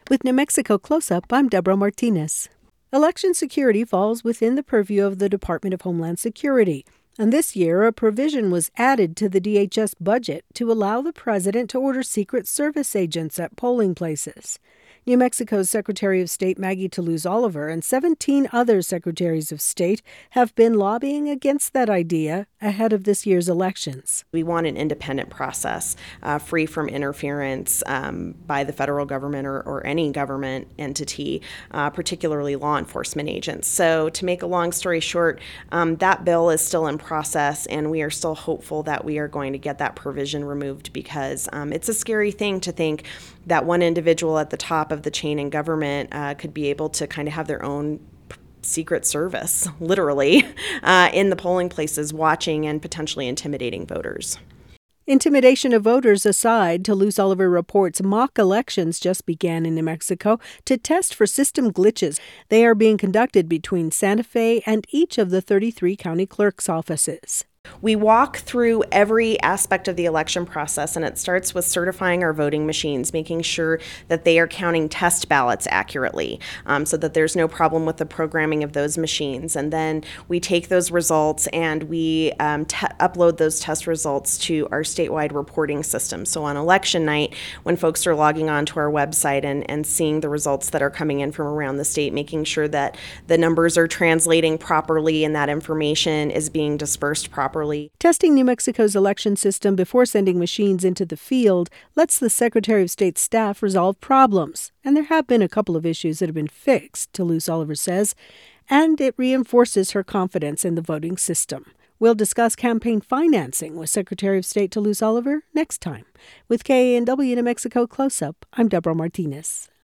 With New Mexico Close-Up, I'm Deborah Martinez. Election security falls within the purview of the Department of Homeland Security. And this year, a provision was added to the DHS budget to allow the president to order Secret Service agents at polling places. New Mexico's Secretary of State Maggie Toulouse Oliver and 17 other secretaries of state have been lobbying against that idea ahead of this year's elections. We want an independent process, free from interference by the federal government or any government entity, particularly law enforcement agents. So to make a long story short, that bill is still in process, and we are still hopeful that we are going to get that provision removed because it's a scary thing to think that one individual at the top of the chain in government could be able to kind of have their own secret service, literally, in the polling places, watching and potentially intimidating voters. Intimidation of voters aside, Toulouse Oliver reports mock elections just began in New Mexico to test for system glitches. They are being conducted between Santa Fe and each of the 33 county clerk's offices. We walk through every aspect of the election process, and it starts with certifying our voting machines, making sure that they are counting test ballots accurately so that there's no problem with the programming of those machines. And then we take those results and we upload those test results to our statewide reporting system. So on election night, when folks are logging on to our website and seeing the results that are coming in from around the state, making sure that the numbers are translating properly and that information is being dispersed properly. Testing New Mexico's election system before sending machines into the field lets the Secretary of State's staff resolve problems. And there have been a couple of issues that have been fixed, Toulouse Oliver says, and it reinforces her confidence in the voting system. We'll discuss campaign financing with Secretary of State Toulouse Oliver next time. With KANW New Mexico Close-Up, I'm Deborah Martinez.